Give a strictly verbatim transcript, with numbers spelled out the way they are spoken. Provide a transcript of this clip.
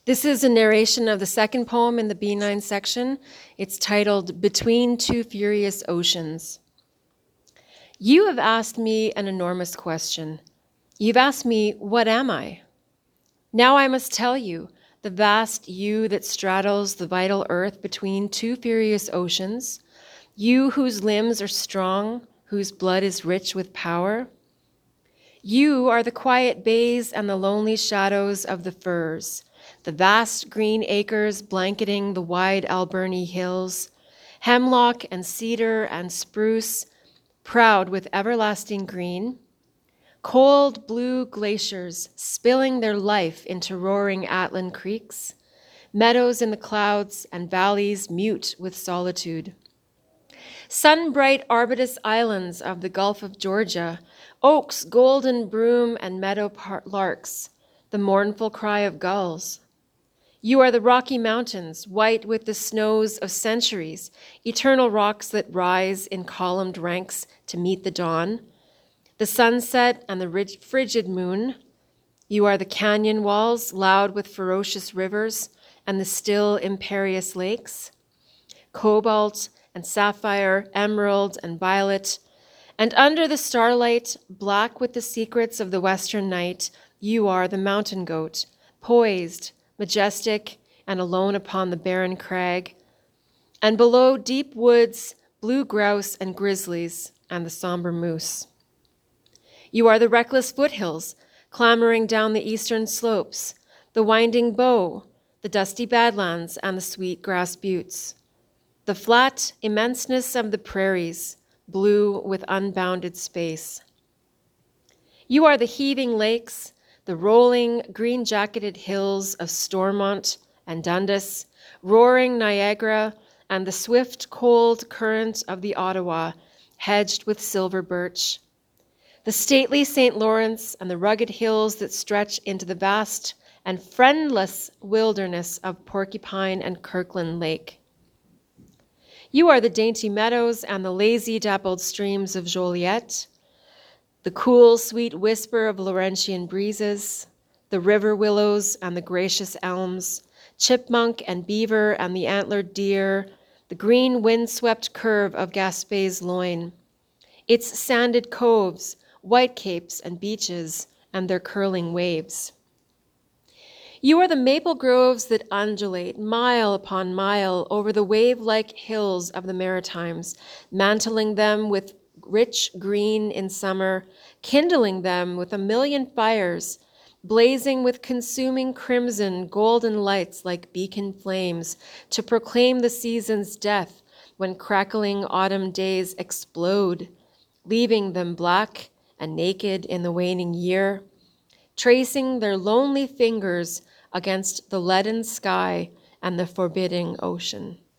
This is a narration of the second poem in the B nine section. It's titled Between Two Furious Oceans. You have asked me an enormous question. You've asked me, what am I? Now I must tell you, the vast you that straddles the vital earth between two furious oceans, you whose limbs are strong, whose blood is rich with power. You are the quiet bays and the lonely shadows of the firs, the vast green acres blanketing the wide Alberni hills, hemlock and cedar and spruce, proud with everlasting green, cold blue glaciers spilling their life into roaring Atlan creeks, meadows in the clouds and valleys mute with solitude. Sun-bright arbutus islands of the Gulf of Georgia, oaks, golden broom, and meadow larks, the mournful cry of gulls. You are the Rocky Mountains, white with the snows of centuries, eternal rocks that rise in columned ranks to meet the dawn, the sunset and the frigid moon. You are the canyon walls, loud with ferocious rivers, and the still imperious lakes, cobalt and sapphire, emerald and violet, and under the starlight, black with the secrets of the western night, you are the mountain goat, poised, majestic, and alone upon the barren crag, and below deep woods, blue grouse and grizzlies, and the somber moose. You are the reckless foothills, clambering down the eastern slopes, the winding bow, the dusty badlands, and the sweet grass buttes, the flat immenseness of the prairies, blue with unbounded space. You are the heaving lakes, the rolling green-jacketed hills of Stormont and Dundas, roaring Niagara, and the swift, cold current of the Ottawa, hedged with silver birch, the stately Saint Lawrence and the rugged hills that stretch into the vast and friendless wilderness of Porcupine and Kirkland Lake. You are the dainty meadows and the lazy dappled streams of Joliet, the cool, sweet whisper of Laurentian breezes, the river willows and the gracious elms, chipmunk and beaver and the antlered deer, the green wind-swept curve of Gaspé's loin, its sanded coves, white capes and beaches, and their curling waves. You are the maple groves that undulate mile upon mile over the wave-like hills of the Maritimes, mantling them with rich green in summer, kindling them with a million fires, blazing with consuming crimson golden lights like beacon flames to proclaim the season's death when crackling autumn days explode, leaving them black and naked in the waning year, tracing their lonely fingers against the leaden sky and the forbidding ocean.